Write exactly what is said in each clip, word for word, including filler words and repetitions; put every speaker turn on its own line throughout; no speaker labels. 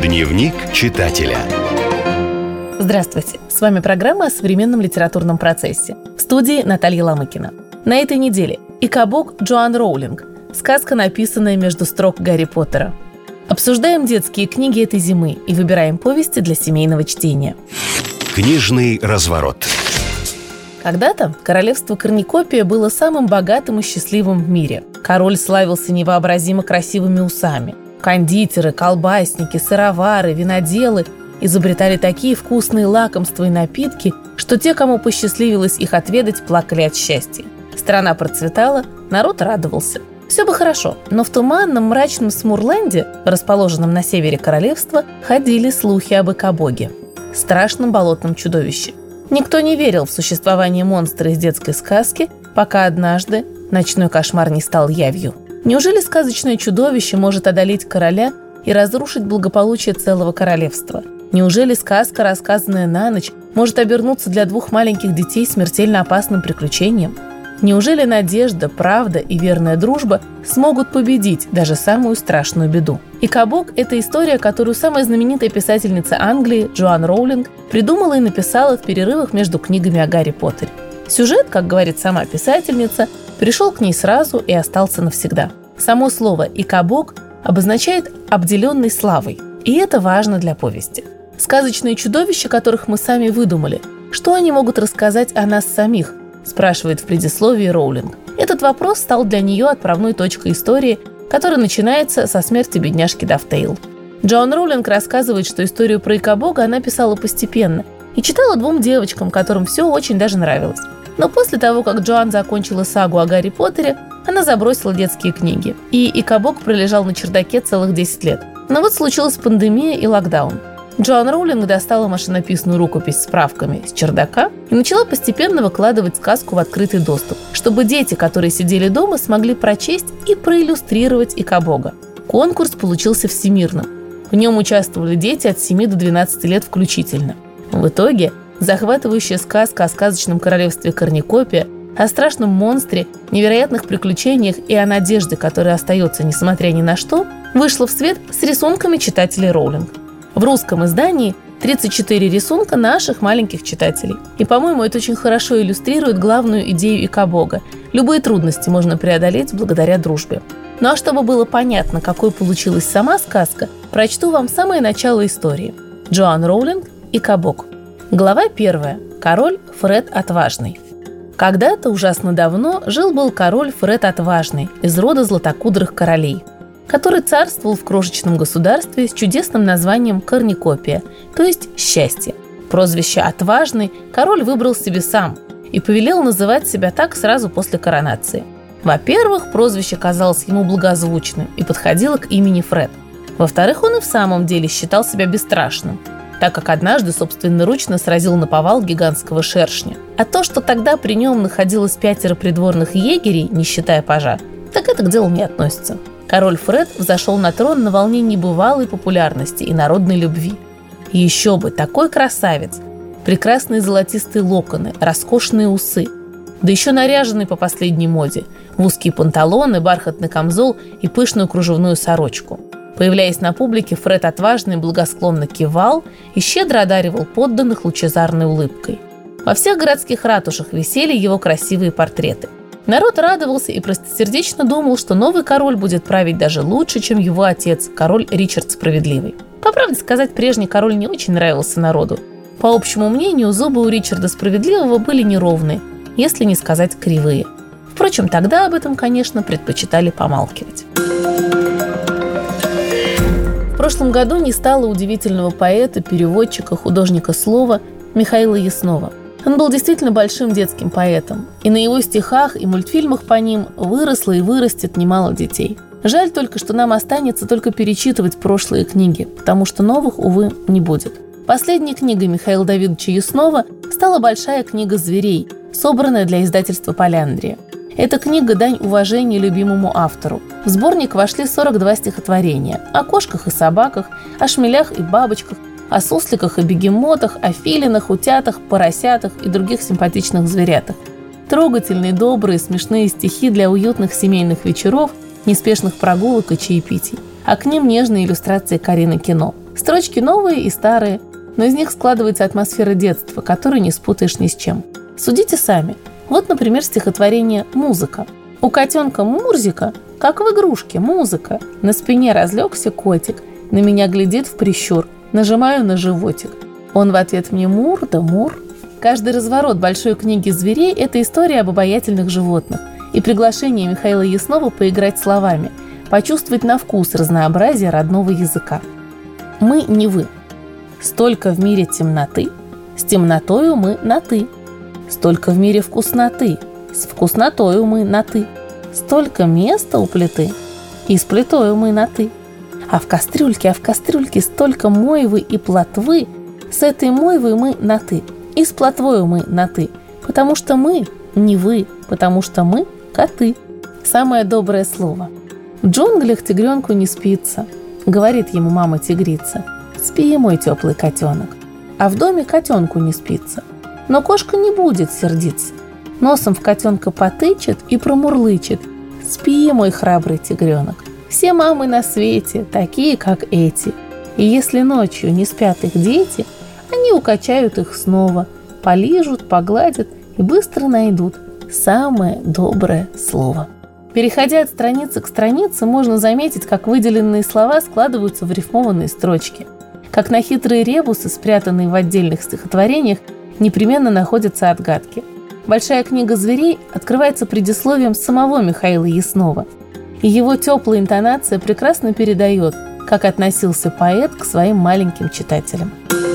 Дневник читателя.
Здравствуйте! С вами программа о современном литературном процессе. В студии Наталья Ломыкина. На этой неделе «И Колобок» Джоан Роулинг. Сказка, написанная между строк Гарри Поттера. Обсуждаем детские книги этой зимы и выбираем повести для семейного чтения.
Книжный разворот.
Когда-то королевство Корникопия было самым богатым и счастливым в мире. Король славился невообразимо красивыми усами. Кондитеры, колбасники, сыровары, виноделы изобретали такие вкусные лакомства и напитки, что те, кому посчастливилось их отведать, плакали от счастья. Страна процветала, народ радовался. Все бы хорошо, но в туманном мрачном Смурленде, расположенном на севере королевства, ходили слухи об Икабоге, страшном болотном чудовище. Никто не верил в существование монстра из детской сказки, пока однажды ночной кошмар не стал явью. Неужели сказочное чудовище может одолеть короля и разрушить благополучие целого королевства? Неужели сказка, рассказанная на ночь, может обернуться для двух маленьких детей смертельно опасным приключением? Неужели надежда, правда и верная дружба смогут победить даже самую страшную беду? «Икабок» — это история, которую самая знаменитая писательница Англии Джоан Роулинг придумала и написала в перерывах между книгами о Гарри Поттере. Сюжет, как говорит сама писательница, пришел к ней сразу и остался навсегда. Само слово «Икабок» обозначает «обделенный славой», и это важно для повести. Сказочные чудовища, которых мы сами выдумали, что они могут рассказать о нас самих, спрашивает в предисловии Роулинг. Этот вопрос стал для нее отправной точкой истории, которая начинается со смерти бедняжки Дафтейл. Джоан Роулинг рассказывает, что историю про Икабога она писала постепенно и читала двум девочкам, которым все очень даже нравилось. Но после того, как Джоан закончила сагу о Гарри Поттере, она забросила детские книги, и Икабок пролежал на чердаке целых десять лет. Но вот случилась пандемия и локдаун. Джоан Роулинг достала машинописную рукопись с справками с чердака и начала постепенно выкладывать сказку в открытый доступ, чтобы дети, которые сидели дома, смогли прочесть и проиллюстрировать Икабога. Конкурс получился всемирным. В нем участвовали дети от семи до двенадцати лет включительно. В итоге захватывающая сказка о сказочном королевстве Корникопия, о страшном монстре, невероятных приключениях и о надежде, которая остается несмотря ни на что, вышла в свет с рисунками читателей Роулинг. В русском издании тридцать четыре рисунка наших маленьких читателей. И, по-моему, это очень хорошо иллюстрирует главную идею Икабога. Любые трудности можно преодолеть благодаря дружбе. Ну а чтобы было понятно, какой получилась сама сказка, прочту вам самое начало истории. Джоан Роулинг «Икабок». Глава первая. Король Фред Отважный. Когда-то, ужасно давно, жил-был король Фред Отважный из рода златокудрых королей, который царствовал в крошечном государстве с чудесным названием Корникопия, то есть счастье. Прозвище «Отважный» король выбрал себе сам и повелел называть себя так сразу после коронации. Во-первых, прозвище казалось ему благозвучным и подходило к имени Фред. Во-вторых, он и в самом деле считал себя бесстрашным, так как однажды собственноручно сразил наповал гигантского шершня. А то, что тогда при нем находилось пятеро придворных егерей, не считая пажа, так это к делу не относится. Король Фред взошел на трон на волне небывалой популярности и народной любви. И еще бы, такой красавец! Прекрасные золотистые локоны, роскошные усы, да еще наряженный по последней моде, в узкие панталоны, бархатный камзол и пышную кружевную сорочку. Появляясь на публике, Фред Отважный благосклонно кивал и щедро одаривал подданных лучезарной улыбкой. Во всех городских ратушах висели его красивые портреты. Народ радовался и простосердечно думал, что новый король будет править даже лучше, чем его отец, король Ричард Справедливый. По правде сказать, прежний король не очень нравился народу. По общему мнению, зубы у Ричарда Справедливого были неровные, если не сказать кривые. Впрочем, тогда об этом, конечно, предпочитали помалкивать. В прошлом году не стало удивительного поэта, переводчика, художника слова Михаила Яснова. Он был действительно большим детским поэтом, и на его стихах и мультфильмах по ним выросло и вырастет немало детей. Жаль только, что нам останется только перечитывать прошлые книги, потому что новых, увы, не будет. Последней книгой Михаила Давидовича Яснова стала большая книга «Зверей», собранная для издательства «Поляндрия». Эта книга – дань уважения любимому автору. В сборник вошли сорок два стихотворения о кошках и собаках, о шмелях и бабочках, о сусликах и бегемотах, о филинах, утятах, поросятах и других симпатичных зверятах. Трогательные, добрые, смешные стихи для уютных семейных вечеров, неспешных прогулок и чаепитий. А к ним нежные иллюстрации Карины Кино. Строчки новые и старые, но из них складывается атмосфера детства, которую не спутаешь ни с чем. Судите сами. Вот, например, стихотворение «Музыка». У котенка Мурзика, как в игрушке, музыка. На спине разлегся котик, на меня глядит в прищур, нажимаю на животик. Он в ответ мне мур да мур. Каждый разворот большой книги зверей – это история об обаятельных животных и приглашение Михаила Яснова поиграть словами, почувствовать на вкус разнообразие родного языка. Мы не вы. Столько в мире темноты, с темнотою мы на «ты». Столько в мире вкусноты, с вкуснотою мы на «ты». Столько места у плиты, и с плитою мы на «ты». А в кастрюльке, а в кастрюльке столько мойвы и плотвы, с этой мойвой мы на «ты», и с плотвою мы на «ты». Потому что мы не вы, потому что мы коты. Самое доброе слово. В джунглях тигренку не спится, говорит ему мама-тигрица. Спи, мой теплый котенок. А в доме котенку не спится. Но кошка не будет сердиться. Носом в котенка потычет и промурлычет. Спи, мой храбрый тигренок. Все мамы на свете такие, как эти. И если ночью не спят их дети, они укачают их снова, полижут, погладят и быстро найдут самое доброе слово. Переходя от страницы к странице, можно заметить, как выделенные слова складываются в рифмованные строчки. Как на хитрые ребусы, спрятанные в отдельных стихотворениях, непременно находятся отгадки. Большая книга зверей открывается предисловием самого Михаила Яснова, и его теплая интонация прекрасно передает, как относился поэт к своим маленьким читателям.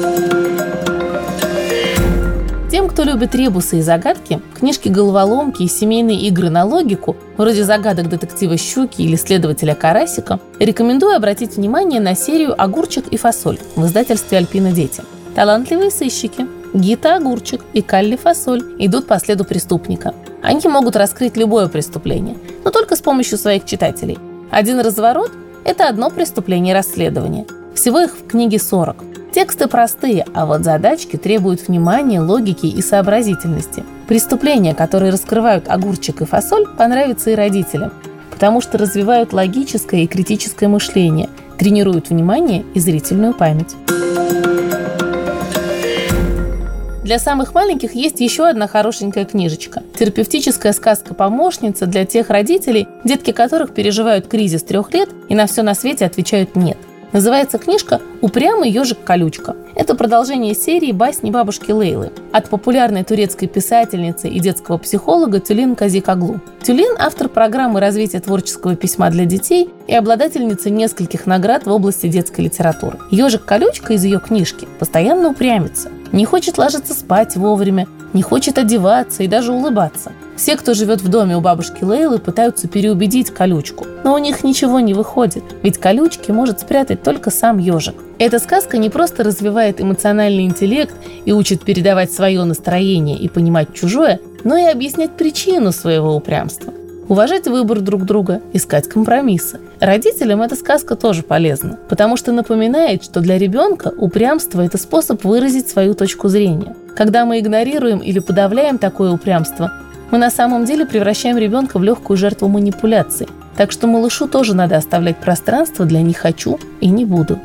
Тем, кто любит ребусы и загадки, книжки-головоломки и семейные игры на логику, вроде загадок детектива Щуки или следователя Карасика, рекомендую обратить внимание на серию «Огурчик и фасоль» в издательстве «Альпина Дети». Талантливые сыщики Гита Огурчик и Калли Фасоль идут по следу преступника. Они могут раскрыть любое преступление, но только с помощью своих читателей. Один разворот – это одно преступление расследования. Всего их в книге сорок. Тексты простые, а вот задачки требуют внимания, логики и сообразительности. Преступления, которые раскрывают Огурчик и Фасоль, понравятся и родителям, потому что развивают логическое и критическое мышление, тренируют внимание и зрительную память. Для самых маленьких есть еще одна хорошенькая книжечка. Терапевтическая сказка-помощница для тех родителей, детки которых переживают кризис трех лет и на все на свете отвечают «нет». Называется книжка «Упрямый ежик-колючка». Это продолжение серии басни бабушки Лейлы от популярной турецкой писательницы и детского психолога Тюлин Казикоглу. Тюлин – автор программы развития творческого письма для детей и обладательница нескольких наград в области детской литературы. Ежик-колючка из ее книжки постоянно упрямится, не хочет ложиться спать вовремя, не хочет одеваться и даже улыбаться. Все, кто живет в доме у бабушки Лейлы, пытаются переубедить колючку, но у них ничего не выходит, ведь колючки может спрятать только сам ежик. Эта сказка не просто развивает эмоциональный интеллект и учит передавать свое настроение и понимать чужое, но и объяснять причину своего упрямства. Уважать выбор друг друга, искать компромиссы. Родителям эта сказка тоже полезна, потому что напоминает, что для ребенка упрямство – это способ выразить свою точку зрения. Когда мы игнорируем или подавляем такое упрямство, мы на самом деле превращаем ребенка в легкую жертву манипуляций. Так что малышу тоже надо оставлять пространство для «не хочу» и «не буду».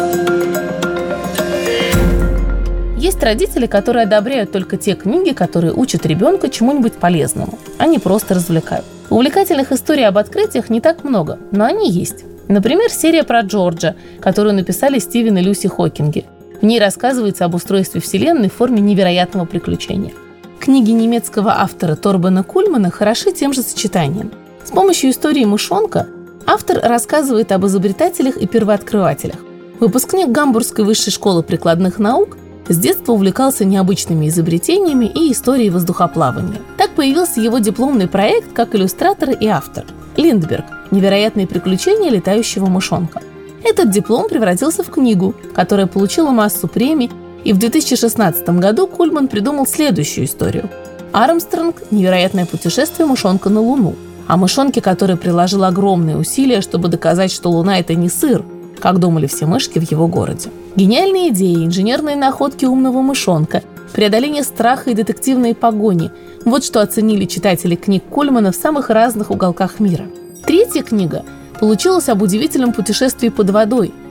Есть родители, которые одобряют только те книги, которые учат ребенка чему-нибудь полезному, а не просто развлекают. Увлекательных историй об открытиях не так много, но они есть. Например, серия про Джорджа, которую написали Стивен и Люси Хокинги. В ней рассказывается об устройстве Вселенной в форме невероятного приключения. Книги немецкого автора Торбена Кульмана хороши тем же сочетанием. С помощью истории мышонка автор рассказывает об изобретателях и первооткрывателях. Выпускник Гамбургской высшей школы прикладных наук с детства увлекался необычными изобретениями и историей воздухоплавания. Так появился его дипломный проект как иллюстратор и автор «Линдберг. Невероятные приключения летающего мышонка». Этот диплом превратился в книгу, которая получила массу премий, и в две тысячи шестнадцатом году Кульман придумал следующую историю. Армстронг – невероятное путешествие мышонка на Луну. О мышонке, который приложил огромные усилия, чтобы доказать, что Луна – это не сыр, как думали все мышки в его городе. Гениальные идеи, инженерные находки умного мышонка, преодоление страха и детективные погони – вот что оценили читатели книг Кульмана в самых разных уголках мира. Третья книга получилась об удивительном путешествии под водой,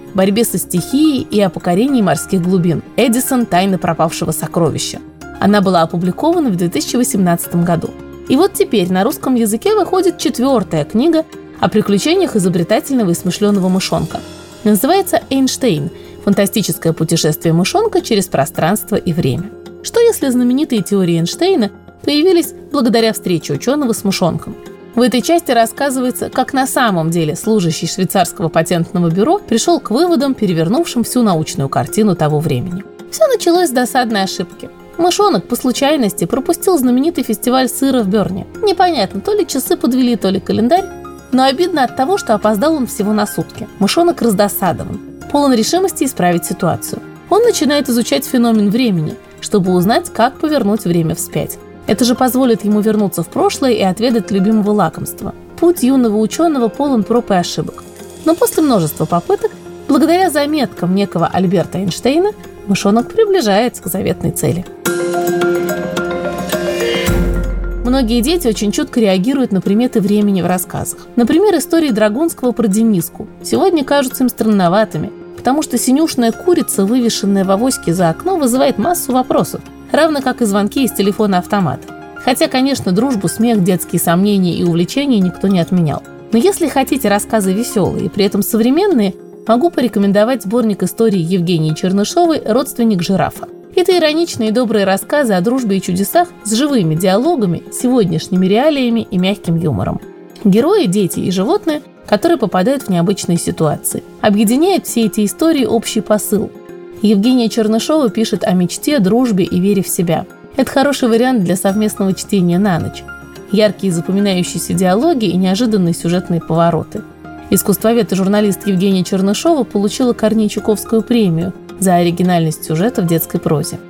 борьбе со стихией и о покорении морских глубин «Эдисон. Тайна пропавшего сокровища». Она была опубликована в две тысячи восемнадцатом году. И вот теперь на русском языке выходит четвертая книга о приключениях изобретательного и смышленого мышонка. Называется «Эйнштейн. Фантастическое путешествие мышонка через пространство и время». Что если знаменитые теории Эйнштейна появились благодаря встрече ученого с мышонком? В этой части рассказывается, как на самом деле служащий швейцарского патентного бюро пришел к выводам, перевернувшим всю научную картину того времени. Все началось с досадной ошибки. Мышонок по случайности пропустил знаменитый фестиваль сыра в Берне. Непонятно, то ли часы подвели, то ли календарь, но обидно от того, что опоздал он всего на сутки. Мышонок раздосадован, полон решимости исправить ситуацию. Он начинает изучать феномен времени, чтобы узнать, как повернуть время вспять. Это же позволит ему вернуться в прошлое и отведать любимого лакомства. Путь юного ученого полон проб и ошибок. Но после множества попыток, благодаря заметкам некого Альберта Эйнштейна, мышонок приближается к заветной цели. Многие дети очень чутко реагируют на приметы времени в рассказах. Например, истории Драгунского про Дениску сегодня кажутся им странноватыми, потому что синюшная курица, вывешенная в авоське за окно, вызывает массу вопросов, равно как и звонки из телефона-автомата. Хотя, конечно, дружбу, смех, детские сомнения и увлечения никто не отменял. Но если хотите рассказы веселые и при этом современные, могу порекомендовать сборник истории Евгении Чернышовой «Родственник жирафа». Это ироничные и добрые рассказы о дружбе и чудесах с живыми диалогами, сегодняшними реалиями и мягким юмором. Герои, дети и животные, которые попадают в необычные ситуации. Объединяет все эти истории общий посыл. Евгения Чернышова пишет о мечте, дружбе и вере в себя. Это хороший вариант для совместного чтения на ночь. Яркие запоминающиеся диалоги и неожиданные сюжетные повороты. Искусствовед и журналист Евгения Чернышова получила Корней Чуковскую премию за оригинальность сюжета в детской прозе.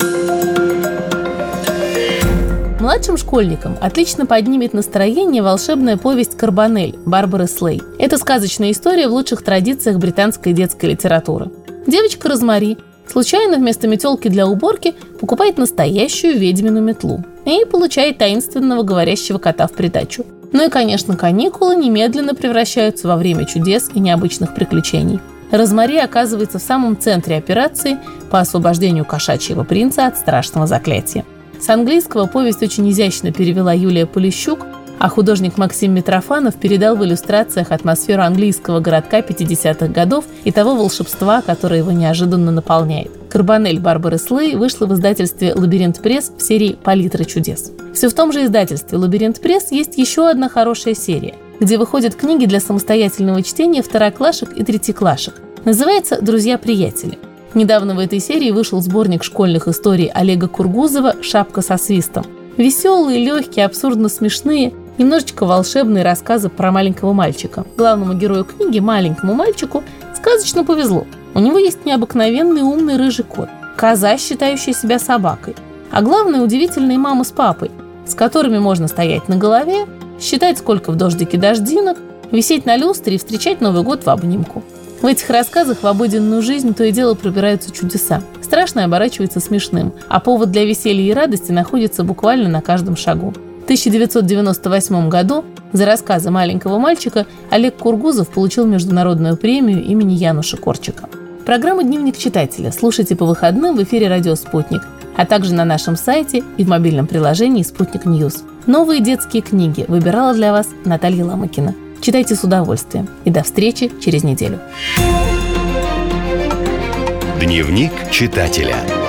Младшим школьникам отлично поднимет настроение волшебная повесть «Карбонель» Барбары Слей. Это сказочная история в лучших традициях британской детской литературы. Девочка Розмари случайно вместо метелки для уборки покупает настоящую ведьмину метлу и получает таинственного говорящего кота в придачу. Ну и, конечно, каникулы немедленно превращаются во время чудес и необычных приключений. Розмари оказывается в самом центре операции по освобождению кошачьего принца от страшного заклятия. С английского повесть очень изящно перевела Юлия Полищук, а художник Максим Митрофанов передал в иллюстрациях атмосферу английского городка пятидесятых годов и того волшебства, которое его неожиданно наполняет. «Карбонель» Барбары Слей вышла в издательстве «Лабиринт Пресс» в серии «Палитра чудес». Все в том же издательстве «Лабиринт Пресс» есть еще одна хорошая серия, где выходят книги для самостоятельного чтения второклашек и третьеклашек. Называется «Друзья-приятели». Недавно в этой серии вышел сборник школьных историй Олега Кургузова «Шапка со свистом». Веселые, легкие, абсурдно смешные, немножечко волшебные рассказы про маленького мальчика. Главному герою книги, маленькому мальчику, сказочно повезло. У него есть необыкновенный умный рыжий кот, коза, считающая себя собакой, а главное, удивительные мама с папой, с которыми можно стоять на голове, считать, сколько в дождике дождинок, висеть на люстре и встречать Новый год в обнимку. В этих рассказах в обыденную жизнь то и дело пробираются чудеса. Страшное оборачивается смешным, а повод для веселья и радости находится буквально на каждом шагу. В тысяча девятьсот девяносто восьмом году за рассказы маленького мальчика Олег Кургузов получил международную премию имени Януша Корчика. Программу «Дневник читателя» слушайте по выходным в эфире «Радио Спутник», а также на нашем сайте и в мобильном приложении «Спутник Ньюс». Новые детские книги выбирала для вас Наталья Ломакина. Читайте с удовольствием. И до встречи через неделю.
Дневник читателя.